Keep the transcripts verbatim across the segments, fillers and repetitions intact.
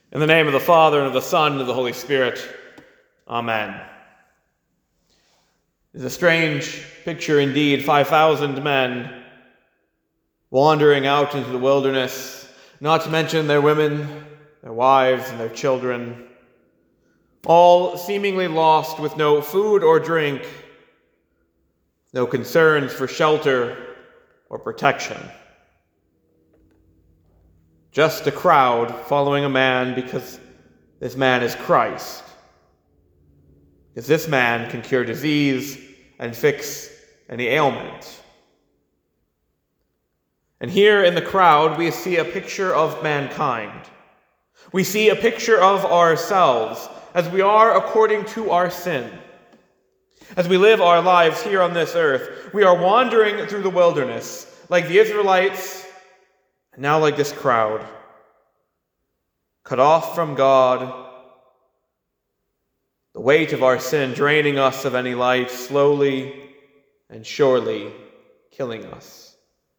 In the name of the Father, and of the Son, and of the Holy Spirit. Amen. It is a strange picture indeed, five thousand men wandering out into the wilderness, not to mention their women, their wives, and their children, all seemingly lost with no food or drink, no concerns for shelter or protection. Just a crowd following a man because this man is Christ. Because this man can cure disease and fix any ailment. And here in the crowd we see a picture of mankind. We see a picture of ourselves as we are according to our sin. As we live our lives here on this earth, we are wandering through the wilderness like the Israelites, and now like this crowd, cut off from God, the weight of our sin draining us of any life, slowly and surely killing us.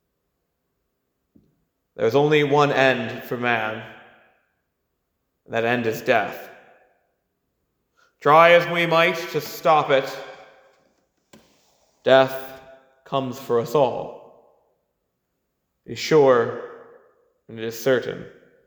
There is only one end for man, and that end is death. Try as we might to stop it, death comes for us all. It is sure and it is certain.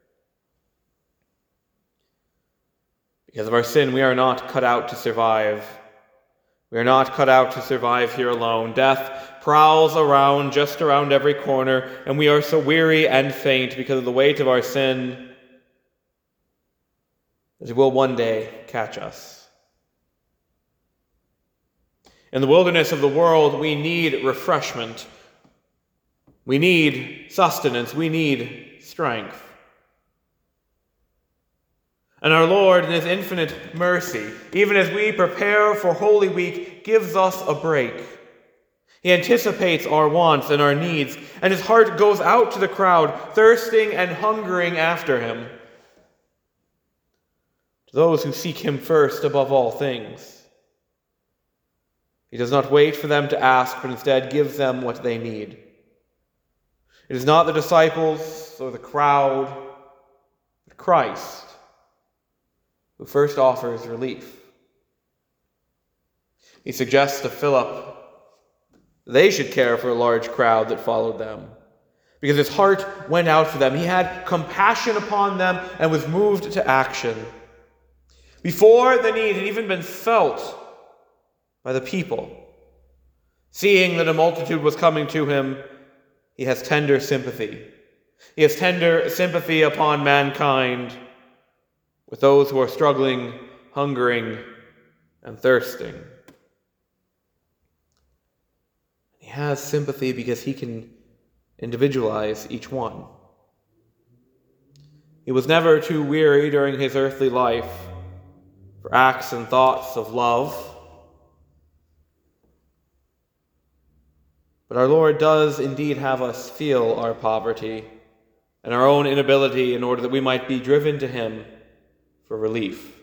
Because of our sin, we are not cut out to survive. We are not cut out to survive here alone. Death prowls around, just around every corner, and we are so weary and faint because of the weight of our sin that it will one day catch us. In the wilderness of the world, we need refreshment. We need sustenance. We need strength. And our Lord, in His infinite mercy, even as we prepare for Holy Week, gives us a break. He anticipates our wants and our needs, and His heart goes out to the crowd, thirsting and hungering after Him. To those who seek Him first above all things. He does not wait for them to ask, but instead gives them what they need. It is not the disciples or the crowd, but Christ who first offers relief. He suggests to Philip they should care for a large crowd that followed them, because his heart went out for them. He had compassion upon them and was moved to action. Before the need had even been felt by the people, seeing that a multitude was coming to him, he has tender sympathy. He has tender sympathy upon mankind, with those who are struggling, hungering, and thirsting. He has sympathy because he can individualize each one. He was never too weary during his earthly life for acts and thoughts of love. But our Lord does indeed have us feel our poverty and our own inability in order that we might be driven to Him for relief.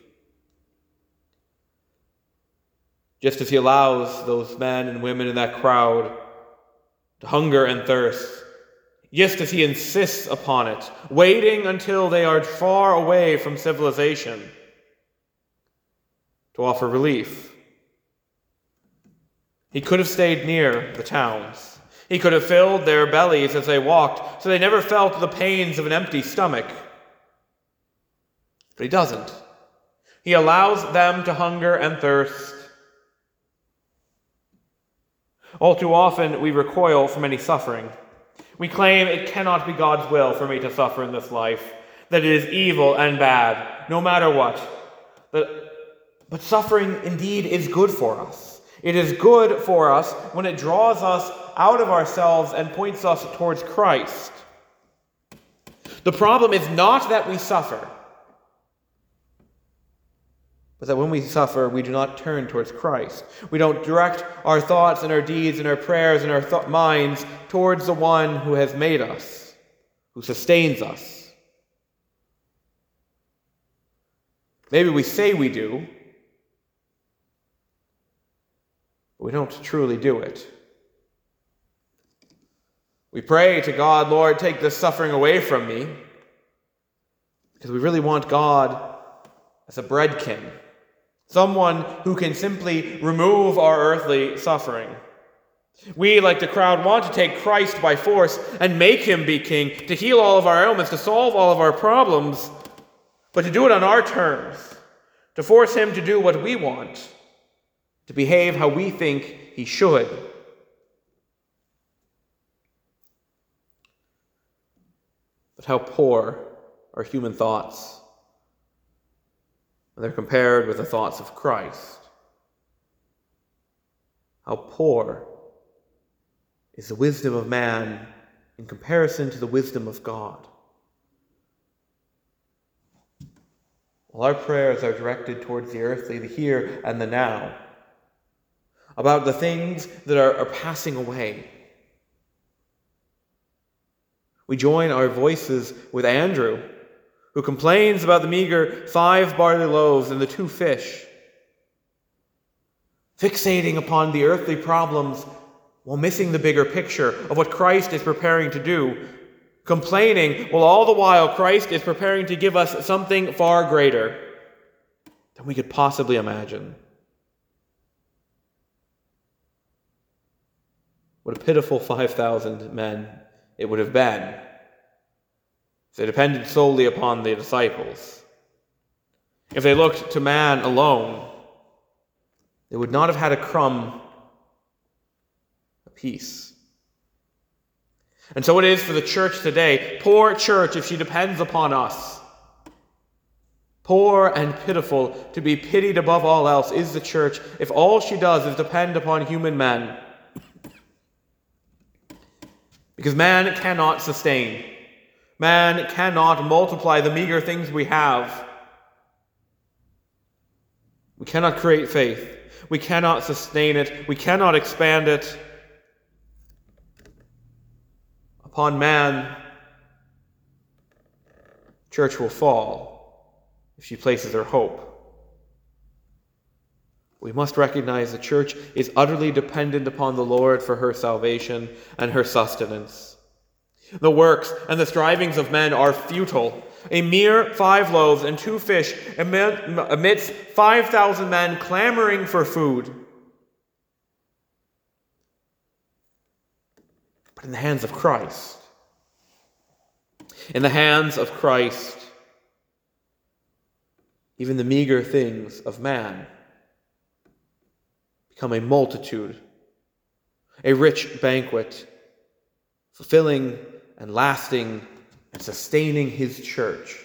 Just as He allows those men and women in that crowd to hunger and thirst, just as He insists upon it, waiting until they are far away from civilization to offer relief. He could have stayed near the towns. He could have filled their bellies as they walked, so they never felt the pains of an empty stomach. But He doesn't. He allows them to hunger and thirst. All too often, we recoil from any suffering. We claim it cannot be God's will for me to suffer in this life, that it is evil and bad, no matter what. But, but suffering indeed is good for us. It is good for us when it draws us out of ourselves and points us towards Christ. The problem is not that we suffer, but that when we suffer, we do not turn towards Christ. We don't direct our thoughts and our deeds and our prayers and our th- minds towards the one who has made us, who sustains us. Maybe we say we do, but we don't truly do it. We pray to God, Lord, take this suffering away from me. Because we really want God as a bread king, someone who can simply remove our earthly suffering. We, like the crowd, want to take Christ by force and make him be king, to heal all of our ailments, to solve all of our problems, but to do it on our terms, to force him to do what we want, to behave how we think he should. But how poor are human thoughts when they're compared with the thoughts of Christ. How poor is the wisdom of man in comparison to the wisdom of God. While our prayers are directed towards the earthly, the here and the now, about the things that are, are passing away, we join our voices with Andrew, who complains about the meager five barley loaves and the two fish, fixating upon the earthly problems while missing the bigger picture of what Christ is preparing to do, complaining while all the while Christ is preparing to give us something far greater than we could possibly imagine. What a pitiful five thousand men it would have been if they depended solely upon the disciples. If they looked to man alone, they would not have had a crumb apiece. And so it is for the church today. Poor church if she depends upon us. Poor and pitiful, to be pitied above all else, is the church if all she does is depend upon human men. Because man cannot sustain. Man cannot multiply the meager things we have. We cannot create faith. We cannot sustain it. We cannot expand it. Upon man, church will fall if she places her hope. We must recognize the church is utterly dependent upon the Lord for her salvation and her sustenance. The works and the strivings of men are futile. A mere five loaves and two fish amidst five thousand men clamoring for food. But in the hands of Christ, in the hands of Christ, even the meager things of man become a multitude, a rich banquet, fulfilling and lasting and sustaining his church.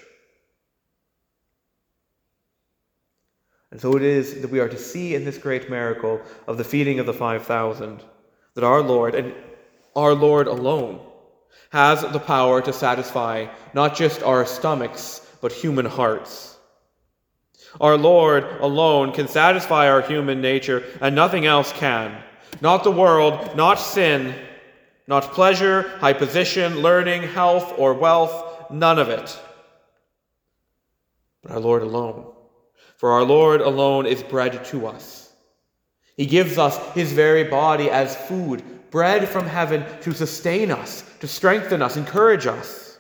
And so it is that we are to see in this great miracle of the feeding of the five thousand that our Lord, and our Lord alone, has the power to satisfy not just our stomachs, but human hearts. Our Lord alone can satisfy our human nature, and nothing else can. Not the world, not sin, not pleasure, high position, learning, health, or wealth, none of it. But our Lord alone. For our Lord alone is bread to us. He gives us his very body as food, bread from heaven to sustain us, to strengthen us, encourage us.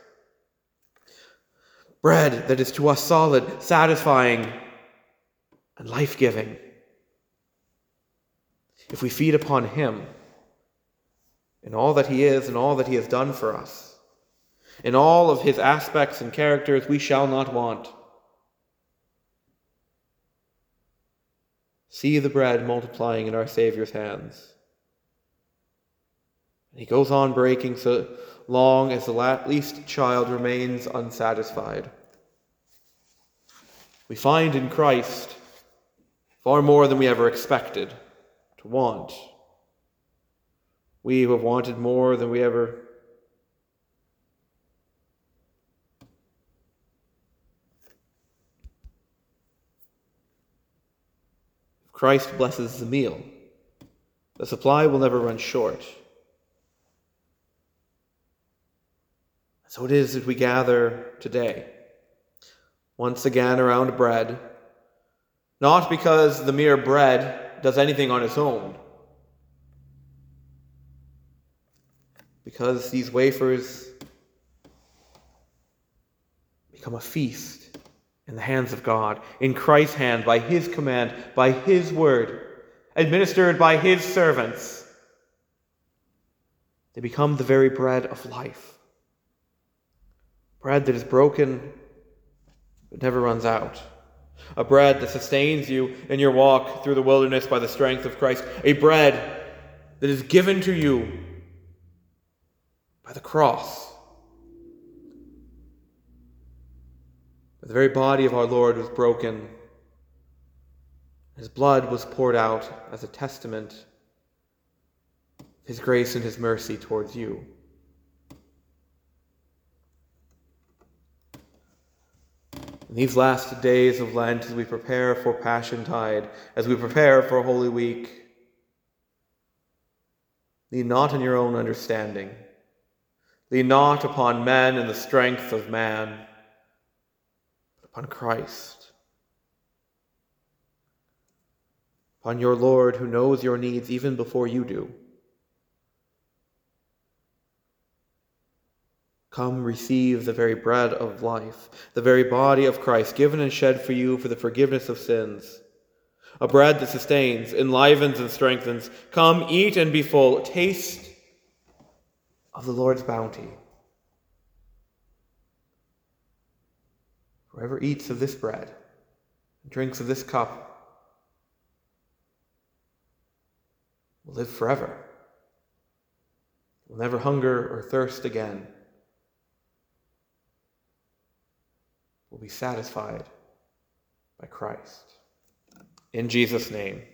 Bread that is to us solid, satisfying, and life-giving. If we feed upon him, in all that he is and all that he has done for us, in all of his aspects and characters, we shall not want. See the bread multiplying in our Savior's hands. And he goes on breaking so long as the least child remains unsatisfied. We find in Christ far more than we ever expected to want. We who have wanted more than we ever If Christ blesses the meal, the supply will never run short. So it is that we gather today, once again around bread, not because the mere bread does anything on its own, because these wafers become a feast in the hands of God, in Christ's hand, by his command, by his word, administered by his servants. They become the very bread of life. Bread that is broken but never runs out. A bread that sustains you in your walk through the wilderness by the strength of Christ. A bread that is given to you by the cross. The very body of our Lord was broken. His blood was poured out as a testament of his grace and his mercy towards you. In these last days of Lent, as we prepare for Passiontide, as we prepare for Holy Week, lean not on your own understanding. Lean not upon men and the strength of man, but upon Christ. Upon your Lord, who knows your needs even before you do. Come, receive the very bread of life, the very body of Christ, given and shed for you for the forgiveness of sins. A bread that sustains, enlivens, and strengthens. Come, eat and be full. Taste of the Lord's bounty. Whoever eats of this bread and drinks of this cup will live forever. Will never hunger or thirst again. Will be satisfied by Christ. In Jesus' name.